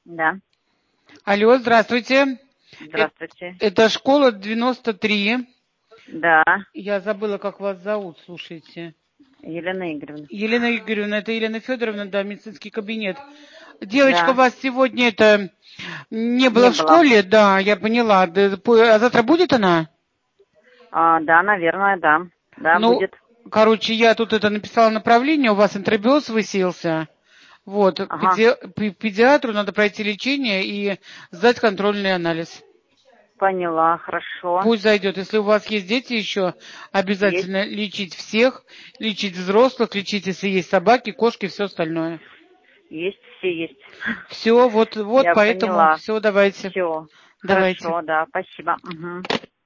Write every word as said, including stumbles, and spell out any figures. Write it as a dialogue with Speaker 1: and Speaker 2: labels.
Speaker 1: Да.
Speaker 2: Алло, здравствуйте.
Speaker 1: Здравствуйте.
Speaker 2: Это, это школа девяносто три.
Speaker 1: Да.
Speaker 2: Я забыла, как вас зовут, слушайте.
Speaker 1: Елена Игоревна.
Speaker 2: Елена Игоревна, это Елена Федоровна, да, медицинский кабинет. Девочка,
Speaker 1: Да.
Speaker 2: вас сегодня это не было
Speaker 1: Не
Speaker 2: в
Speaker 1: было.
Speaker 2: школе, да, я поняла. Да, по- А завтра будет она?
Speaker 1: А, да, наверное, да. Да,
Speaker 2: Ну,
Speaker 1: будет.
Speaker 2: короче, я тут это написала направление, у вас энтеробиоз высеялся. Вот, к
Speaker 1: Ага.
Speaker 2: педи- пе- педиатру надо пройти лечение и сдать контрольный анализ.
Speaker 1: Поняла, хорошо.
Speaker 2: Пусть зайдет. Если у вас есть дети еще,
Speaker 1: Есть.
Speaker 2: обязательно лечить всех, лечить взрослых, лечить, если есть собаки, кошки, все остальное.
Speaker 1: Есть, все есть.
Speaker 2: Все, вот, вот
Speaker 1: Я
Speaker 2: поэтому
Speaker 1: поняла.
Speaker 2: все, давайте.
Speaker 1: Все.
Speaker 2: Давайте.
Speaker 1: Хорошо, да, спасибо. Угу.